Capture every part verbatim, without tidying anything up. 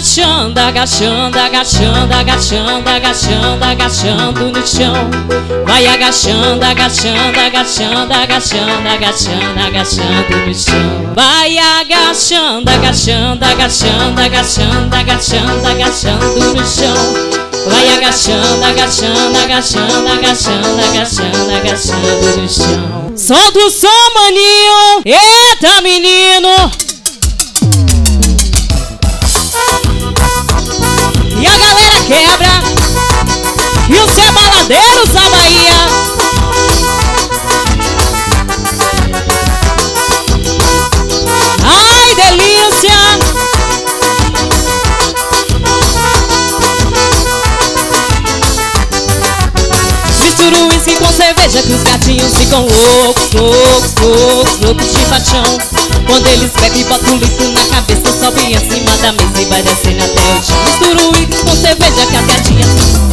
agachando, agachando, agachando, agachando, agachando, agachando no chão. Vai agachando, agachando, agachando, agachando, agachando, agachando no chão. Vai agachando, agachando, agachando, agachando, agachando, agachando no chão. Vai agachando, agachando, agachando, agachando, agachando, agachando no chão. Solta o som, maninho! Eita, menino! E a galera quebra. E os rebaladeiros da Bahia. Ai, delícia! Mistura o uísque com cerveja que os gatinhos ficam loucos, loucos, loucos, loucos de paixão. Quando eles bebem, bota um litro na cabeça, sobe em cima da mesa e vai descendo até o chão. Mistura o uísque com cerveja que as gatinhas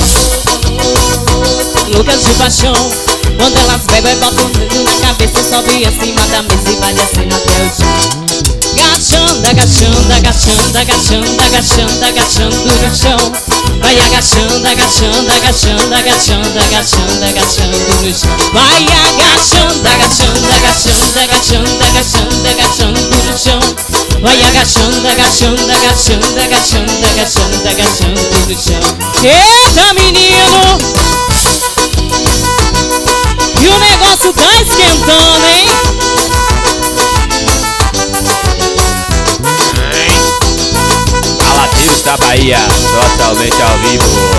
ficam loucas de paixão. Quando elas bebem, bota um litro na cabeça, sobe em cima da mesa e vai descendo até o chão. Agachando, agachando, agachando, agachando, agachando, agachando no chão. Vai agachando, agachando, agachando, agachando, agachando, agachando no chão. Vai agachando, agachando, agachando, agachando, agachando, agachando no chão. Vai agachando, agachando, agachando, agachando, agachando, agachando no chão. Eita, menino! E o negócio tá esquentando, hein? Baladeiros da Bahia, totalmente ao vivo.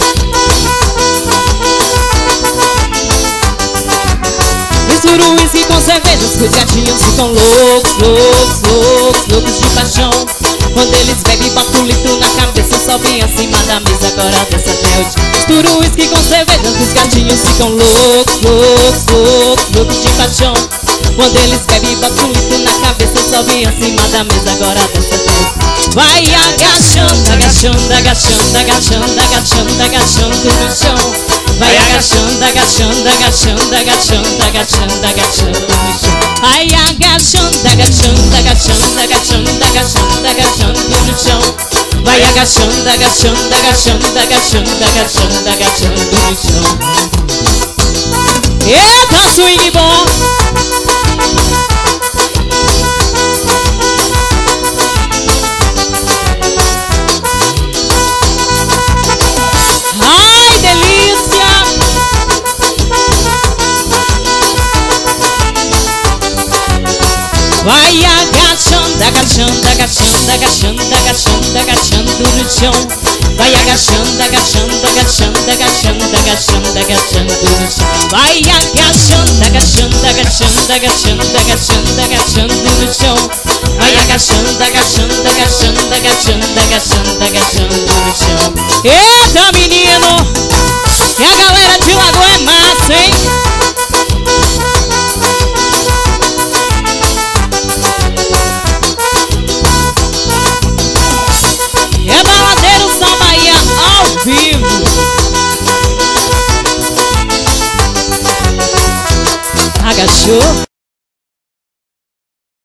Mistura o uísque com cerveja, os gatinhos ficam loucos, loucos, loucos, loucos de paixão. Quando eles bebem, bota um litro na cabeça, sobe acima da mesa, agora desce até o chão. Mistura o uísque com cerveja, os gatinhos ficam loucos, loucos, loucos, loucos de paixão. Quando eles bebem, bota um litro na cabeça, sobe acima da mesa, agora desce até o chão. Vai agachando, agachando, agachando, agachando, agachando, agachando no chão. Vai agachando, agachando, agachando, agachando, agachando, agachando no chão. Vai agachando, agachando, agachando, agachando, agachando, agachando no chão. Vai agachando, agachando, agachando, agachando, agachando, agachando no chão. Eita, swing bom! Vai agachando, agachando, agachando, agachando, agachando, agachando no chão. Vai agachando, agachando, agachando, agachando, agachando, agachando no chão. Vai agachando, agachando, agachando, agachando, agachando, agachando no chão. Vai agachando, agachando, agachando, agachando, agachando, agachando no chão. Eita, menino! E a galera de Lagoa é massa, hein? Vivo. Agachou.